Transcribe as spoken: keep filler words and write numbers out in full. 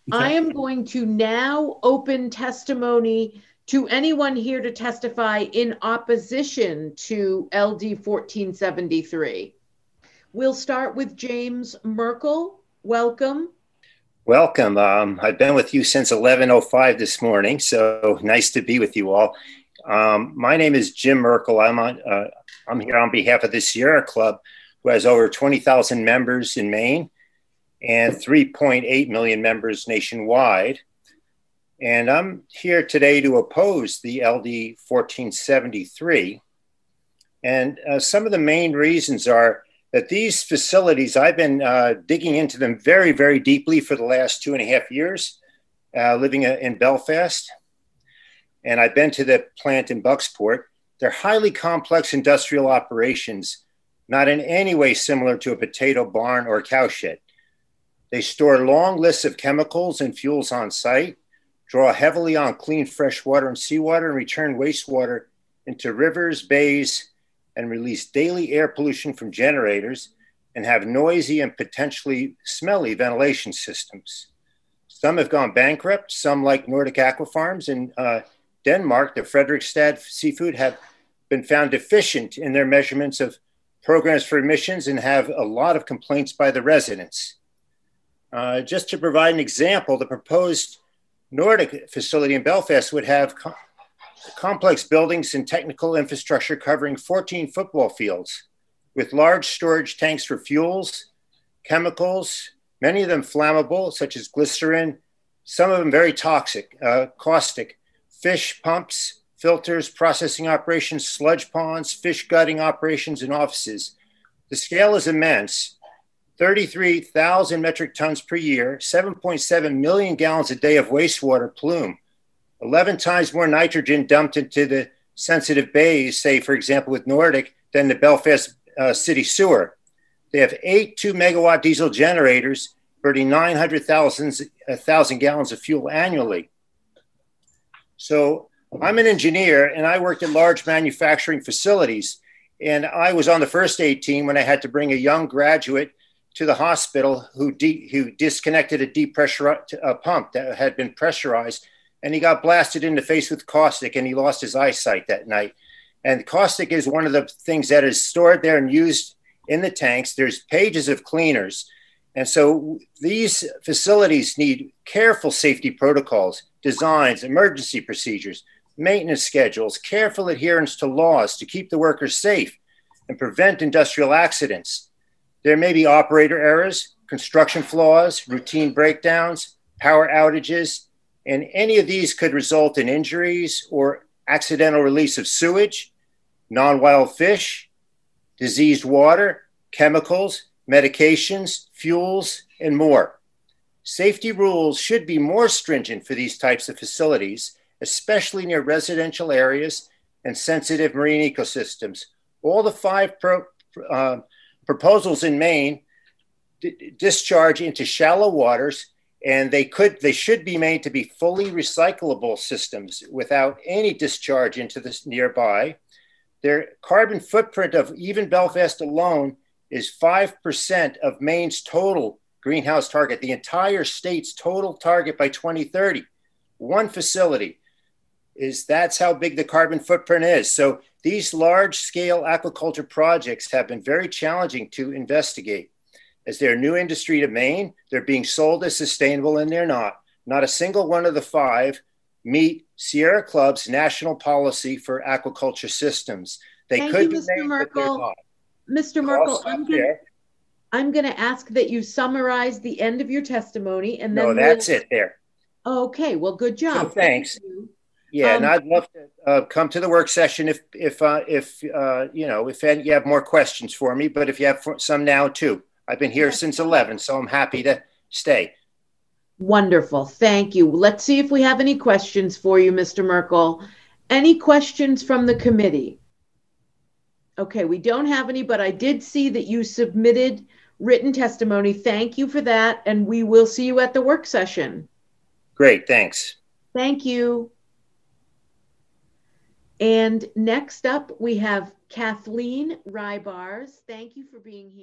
I am going to now open testimony to anyone here to testify in opposition to L D fourteen seventy-three. We'll start with James Merkel. Welcome. Welcome. Um, I've been with you since eleven oh five this morning, so nice to be with you all. Um, my name is Jim Merkel. I'm on. Uh, I'm here on behalf of the Sierra Club, who has over twenty thousand members in Maine and three point eight million members nationwide. And I'm here today to oppose the L D fourteen seventy-three. And uh, some of the main reasons are that these facilities, I've been uh, digging into them very, very deeply for the last two and a half years, uh, living in Belfast. And I've been to the plant in Bucksport. They're highly complex industrial operations, not in any way similar to a potato barn or a cowshed. They store long lists of chemicals and fuels on site, draw heavily on clean fresh water and seawater, and return wastewater into rivers, bays, and release daily air pollution from generators, and have noisy and potentially smelly ventilation systems. Some have gone bankrupt. Some, like Nordic Aquafarms in uh, Denmark, the Fredrikstad Seafood, have been found deficient in their measurements of programs for emissions and have a lot of complaints by the residents. Uh, just to provide an example, the proposed Nordic facility in Belfast would have co- complex buildings and technical infrastructure covering fourteen football fields with large storage tanks for fuels, chemicals, many of them flammable, such as glycerin, some of them very toxic, uh, caustic, fish pumps, filters, processing operations, sludge ponds, fish gutting operations, and offices. The scale is immense. thirty-three thousand metric tons per year, seven point seven million gallons a day of wastewater plume, eleven times more nitrogen dumped into the sensitive bays, say, for example, with Nordic, than the Belfast uh, city sewer. They have eight two megawatt diesel generators, burning nine hundred thousand gallons of fuel annually. So I'm an engineer and I worked in large manufacturing facilities. And I was on the first aid team when I had to bring a young graduate to the hospital who, de- who disconnected a depressurized uh, pump that had been pressurized, and he got blasted in the face with caustic and he lost his eyesight that night. And caustic is one of the things that is stored there and used in the tanks. There's pages of cleaners. And so these facilities need careful safety protocols, designs, emergency procedures, maintenance schedules, careful adherence to laws to keep the workers safe and prevent industrial accidents. There may be operator errors, construction flaws, routine breakdowns, power outages, and any of these could result in injuries or accidental release of sewage, non-wild fish, diseased water, chemicals, medications, fuels, and more. Safety rules should be more stringent for these types of facilities, especially near residential areas and sensitive marine ecosystems. All the five pro, uh, proposals in Maine d- discharge into shallow waters, and they could, they should be made to be fully recyclable systems without any discharge into this nearby. Their carbon footprint of even Belfast alone is five percent of Maine's total greenhouse target, the entire state's total target by twenty thirty. One facility is, that's how big the carbon footprint is. So these large scale aquaculture projects have been very challenging to investigate. As they're a new industry to Maine, they're being sold as sustainable and they're not. Not a single one of the five meet Sierra Club's national policy for aquaculture systems. They Thank could you, be Mister made, but they're Merkel. not. Mister So I'll Merkel, stop I'm going there. I'm going to ask that you summarize the end of your testimony and No, then we'll... that's it there. Okay, well, good So job. thanks. Thank you. Yeah, Um, and I'd love to uh, come to the work session if, if, uh, if uh, you know, if any, you have more questions for me, but if you have some now too. I've been here since eleven, so I'm happy to stay. Wonderful. Thank you. Let's see if we have any questions for you, Mister Merkel. Any questions from the committee? Okay, we don't have any, but I did see that you submitted written testimony. Thank you for that, and we will see you at the work session. Great, thanks. Thank you. And next up, we have Kathleen Rybars. Thank you for being here.